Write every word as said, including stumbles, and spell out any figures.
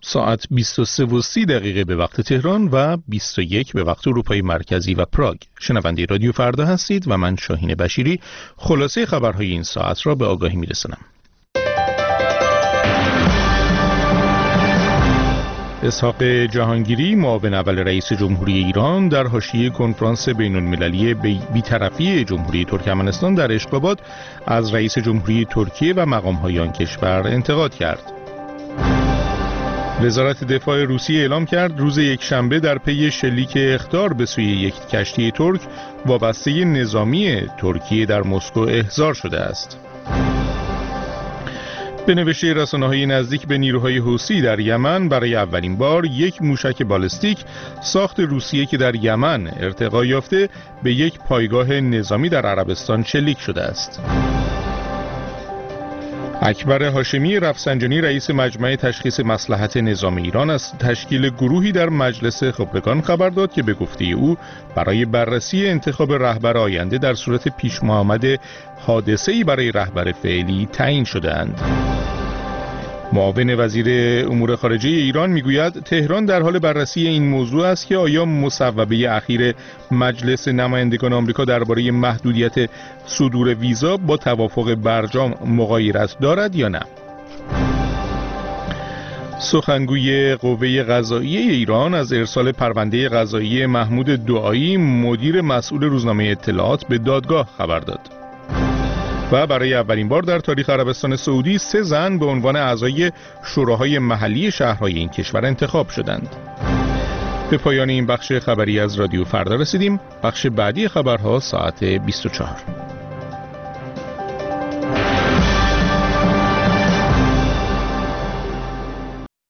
ساعت بیست و سه و سی دقیقه به وقت تهران و بیست و یک به وقت اروپای مرکزی و پراگ. شنونده رادیو فردا هستید و من شاهین بشیری خلاصه خبرهای این ساعت را به آگاهی میرسانم. اسحاق جهانگیری معاون اول رئیس جمهوری ایران در حاشیه کنفرانس بین‌المللی بی‌طرفی جمهوری ترکمنستان در اشخاباد از رئیس جمهوری ترکیه و مقام‌های آن کشور انتقاد کرد. وزارت دفاع روسیه اعلام کرد روز یکشنبه در پی شلیک اخطار به سوی یک کشتی ترک وابسته نظامی ترکیه در مسکو احضار شده است. به نوشته رسانه‌های نزدیک به نیروهای حوثی در یمن برای اولین بار یک موشک بالستیک ساخت روسیه که در یمن ارتقا یافته به یک پایگاه نظامی در عربستان شلیک شده است. اکبر هاشمی رفسنجانی رئیس مجمع تشخیص مصلحت نظام ایران از تشکیل گروهی در مجلس خبرگان خبر داد که به گفته او برای بررسی انتخاب رهبر آینده در صورت پیش آمد حادثه‌ای برای رهبر فعلی تعیین شده‌اند. معاون وزیر امور خارجه ایران میگوید تهران در حال بررسی این موضوع است که آیا مصوبه اخیر مجلس نمایندگان آمریکا درباره محدودیت صدور ویزا با توافق برجام مغایرت دارد یا نه. سخنگوی قوه قضاییه ایران از ارسال پرونده قضایی محمود دعایی مدیر مسئول روزنامه اطلاعات به دادگاه خبر داد. و برای اولین بار در تاریخ عربستان سعودی سه زن به عنوان اعضای شوراهای محلی شهرهای این کشور انتخاب شدند. به پایان این بخش خبری از رادیو فردا رسیدیم. بخش بعدی خبرها ساعت بیست و چهار.